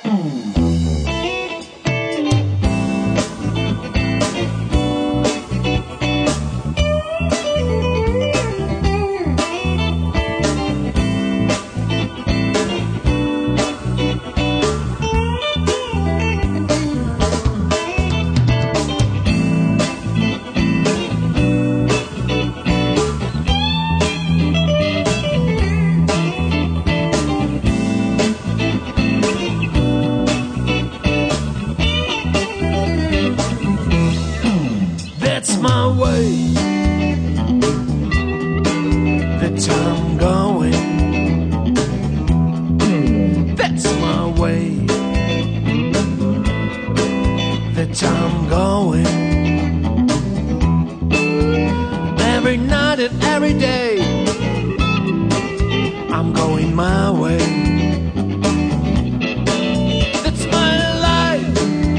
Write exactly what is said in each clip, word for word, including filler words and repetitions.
That's my way. That's how I'm going. That's my way. That's how I'm going. Every night and every day, I'm going my way. That's my life.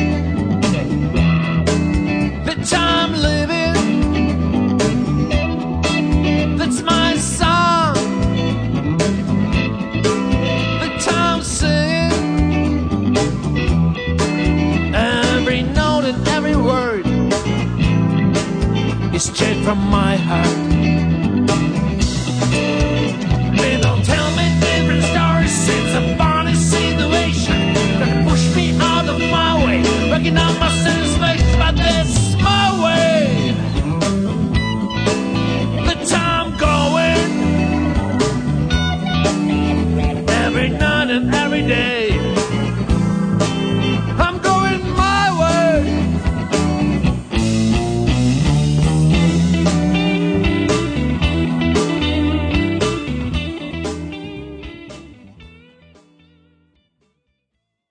That's how I'm living. That's my song. That's how I'm singing. Every note and every word is straight from my heart. They don't tell me different stories. It's a funny situation that push me out of my way, working on my satisfaction, but this my way. The time going every night and every day.